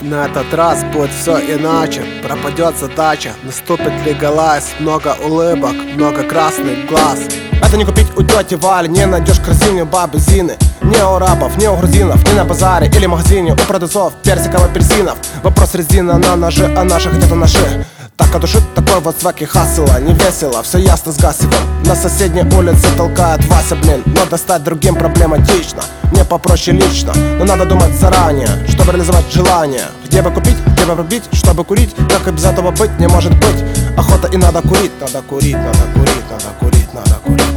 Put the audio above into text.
На этот раз будет все иначе. Пропадет задача, наступит легалайз. Много улыбок, много красных глаз. Это не купить у тети Вали, не найдешь красивнее бабы Зины. Не у арабов, не у грузинов, не на базаре или магазине. У продавцов персиков, апельсинов. Вопрос резина на ноже, а наши где-то наши. Так от души такой вот сваки хасла. Не весело, все ясно с Гасиком. На соседней улице толкает Вася, блин. Но достать другим проблематично. Мне попроще лично, но надо думать заранее, чтобы реализовать желание. Где бы купить, где бы пробить, чтобы курить. Как и без этого быть не может быть. Охота и надо курить, надо курить, надо курить, надо курить, надо курить.